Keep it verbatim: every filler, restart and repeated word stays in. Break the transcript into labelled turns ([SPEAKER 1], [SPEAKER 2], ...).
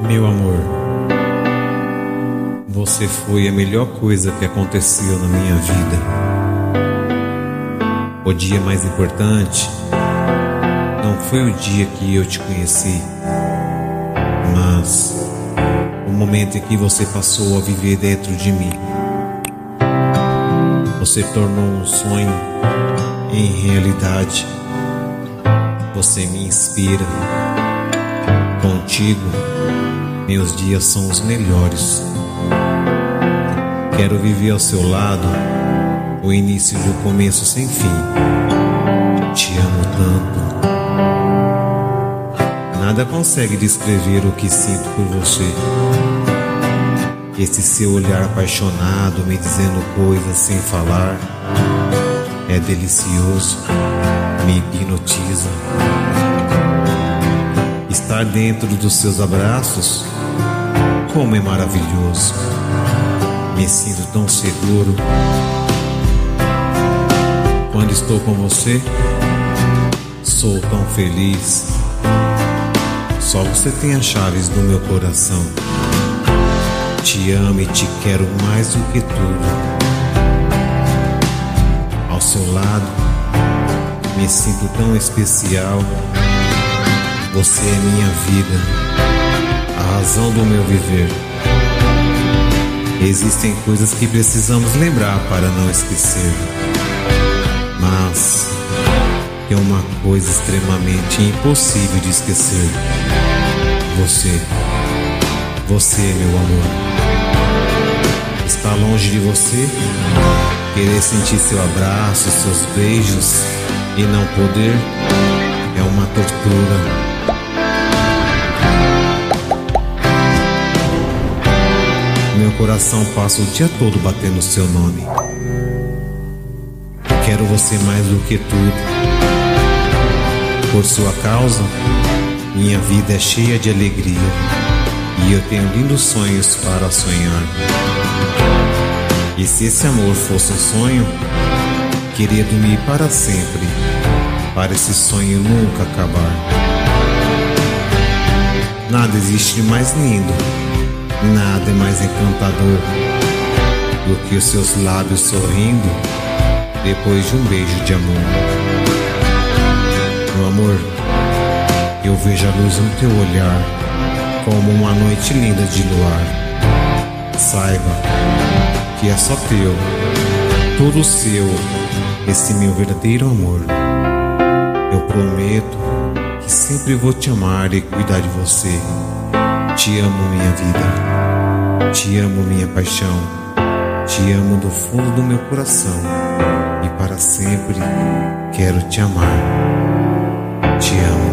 [SPEAKER 1] Meu amor, você foi a melhor coisa que aconteceu na minha vida. O dia mais importante não foi o dia que eu te conheci, mas o momento em que você passou a viver dentro de mim. Você tornou um sonho em realidade. Você me inspira. Contigo, meus dias são os melhores. Quero viver ao seu lado o início de um começo sem fim. Te amo tanto. Nada consegue descrever o que sinto por você. Esse seu olhar apaixonado me dizendo coisas sem falar é delicioso, me hipnotiza. Estar dentro dos seus abraços, como é maravilhoso. Me sinto tão seguro. Quando estou com você, sou tão feliz. Só você tem as chaves do meu coração. Te amo e te quero mais do que tudo. Ao seu lado, me sinto tão especial. Você é minha vida, a razão do meu viver. Existem coisas que precisamos lembrar para não esquecer, mas tem uma coisa extremamente impossível de esquecer. Você, você, meu amor. Estar longe de você, querer sentir seu abraço, seus beijos e não poder, é uma tortura. Meu coração passa o dia todo batendo seu nome. Quero você mais do que tudo. Por sua causa, minha vida é cheia de alegria e eu tenho lindos sonhos para sonhar. E se esse amor fosse um sonho, queria dormir para sempre, para esse sonho nunca acabar. Nada existe de mais lindo, nada é mais encantador do que os seus lábios sorrindo depois de um beijo de amor. Meu amor, eu vejo a luz no teu olhar, como uma noite linda de luar. Saiba que é só teu, todo seu, esse meu verdadeiro amor. Eu prometo que sempre vou te amar e cuidar de você. Te amo, minha vida. Te amo, minha paixão. Te amo do fundo do meu coração. E para sempre quero te amar. Te amo.